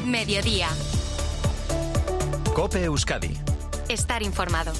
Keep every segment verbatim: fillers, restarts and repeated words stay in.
Mediodía. COPE Euskadi. Estar informado.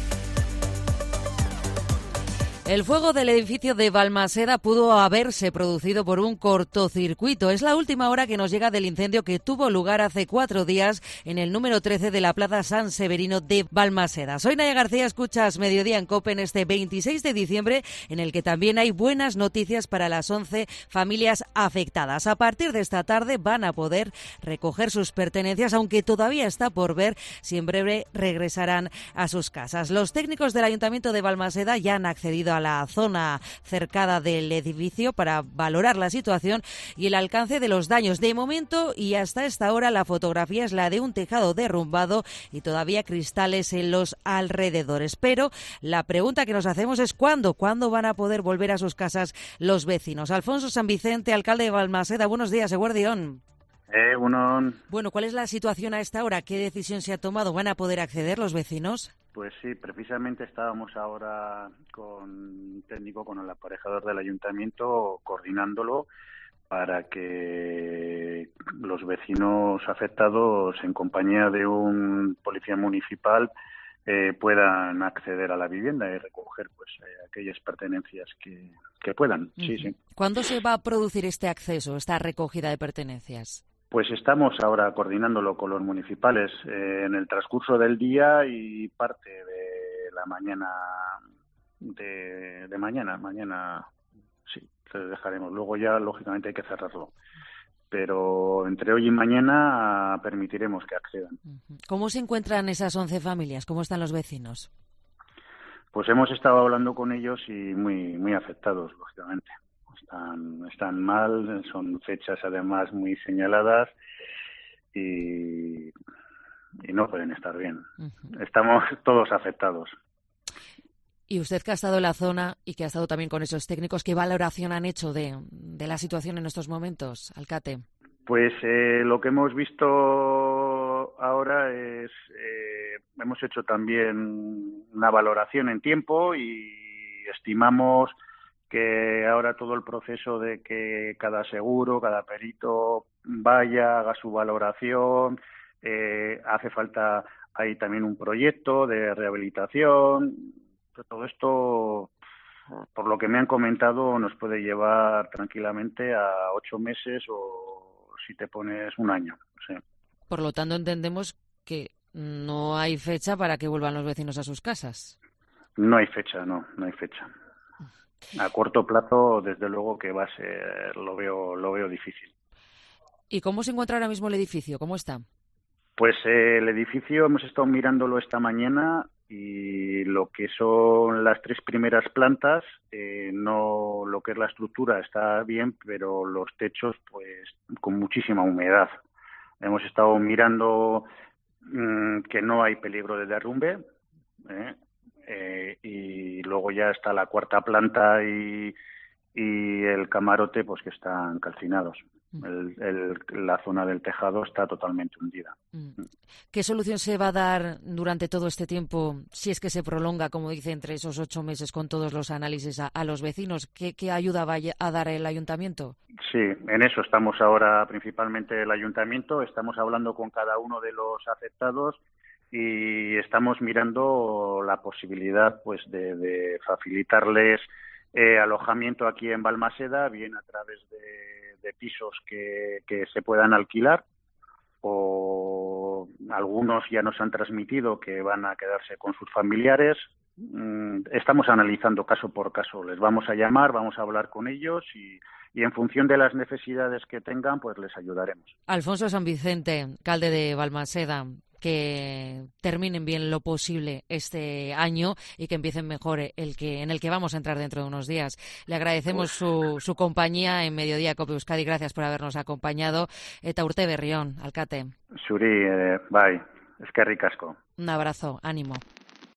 El fuego del edificio de Balmaseda pudo haberse producido por un cortocircuito. Es la última hora que nos llega del incendio que tuvo lugar hace cuatro días en el número trece de la Plaza San Severino de Balmaseda. Soy Naya García, escuchas Mediodía en COPE en este veintiséis de diciembre, en el que también hay buenas noticias para las once familias afectadas. A partir de esta tarde van a poder recoger sus pertenencias, aunque todavía está por ver si en breve regresarán a sus casas. Los técnicos del Ayuntamiento de Balmaseda ya han accedido a la zona cercada del edificio para valorar la situación y el alcance de los daños. De momento y hasta esta hora la fotografía es la de un tejado derrumbado y todavía cristales en los alrededores. Pero la pregunta que nos hacemos es ¿cuándo? ¿Cuándo van a poder volver a sus casas los vecinos? Alfonso San Vicente, alcalde de Balmaseda, buenos días, eguerdión. Eh, uno... Bueno, ¿cuál es la situación a esta hora? ¿Qué decisión se ha tomado? ¿Van a poder acceder los vecinos? Pues sí, precisamente estábamos ahora con un técnico, con el aparejador del ayuntamiento, coordinándolo para que los vecinos afectados, en compañía de un policía municipal, eh, puedan acceder a la vivienda y recoger pues eh, aquellas pertenencias que, que puedan. Uh-huh. Sí, sí. ¿Cuándo se va a producir este acceso, esta recogida de pertenencias? Pues estamos ahora coordinándolo con los municipales eh, en el transcurso del día y parte de la mañana de, de mañana. Mañana sí, te dejaremos. Luego ya, lógicamente, hay que cerrarlo. Pero entre hoy y mañana permitiremos que accedan. ¿Cómo se encuentran esas once familias? ¿Cómo están los vecinos? Pues hemos estado hablando con ellos y muy, muy afectados, lógicamente. Están, están mal, son fechas además muy señaladas y, y no pueden estar bien. Uh-huh. Estamos todos afectados. Y usted que ha estado en la zona y que ha estado también con esos técnicos, ¿qué valoración han hecho de, de la situación en estos momentos, alcalde? Pues eh, lo que hemos visto ahora es, eh, hemos hecho también una valoración en tiempo y estimamos que ahora todo el proceso de que cada seguro, cada perito vaya, haga su valoración, eh, hace falta, hay también un proyecto de rehabilitación. Todo esto, por lo que me han comentado, nos puede llevar tranquilamente a ocho meses o si te pones un año. Sí. Por lo tanto, entendemos que no hay fecha para que vuelvan los vecinos a sus casas. No hay fecha, no, no hay fecha. A corto plazo, desde luego que va a ser, lo veo, lo veo difícil. ¿Y cómo se encuentra ahora mismo el edificio? ¿Cómo está? Pues eh, el edificio hemos estado mirándolo esta mañana y lo que son las tres primeras plantas, eh, no, lo que es la estructura está bien, pero los techos, pues, con muchísima humedad. Hemos estado mirando mmm, que no hay peligro de derrumbe, ¿eh? Eh, y luego ya está la cuarta planta y, y el camarote, pues que están calcinados. El, el, la zona del tejado está totalmente hundida. ¿Qué solución se va a dar durante todo este tiempo, si es que se prolonga, como dice, entre esos ocho meses con todos los análisis a, a los vecinos? ¿Qué, qué ayuda va a dar el ayuntamiento? Sí, en eso estamos ahora, principalmente el ayuntamiento. Estamos hablando con cada uno de los afectados y estamos mirando la posibilidad pues de, de facilitarles eh, alojamiento aquí en Balmaseda, bien a través de, de pisos que, que se puedan alquilar, o algunos ya nos han transmitido que van a quedarse con sus familiares. Estamos analizando caso por caso. Les vamos a llamar, vamos a hablar con ellos y, y en función de las necesidades que tengan, pues les ayudaremos. Alfonso San Vicente, alcalde de Balmaseda, que terminen bien lo posible este año y que empiecen mejor el que en el que vamos a entrar dentro de unos días. Le agradecemos su, su compañía en Mediodía COPE Euskadi. Gracias por habernos acompañado. Eta urte berrión, alkate. Zuri, eh, bai, eskerrik asko. Un abrazo, ánimo.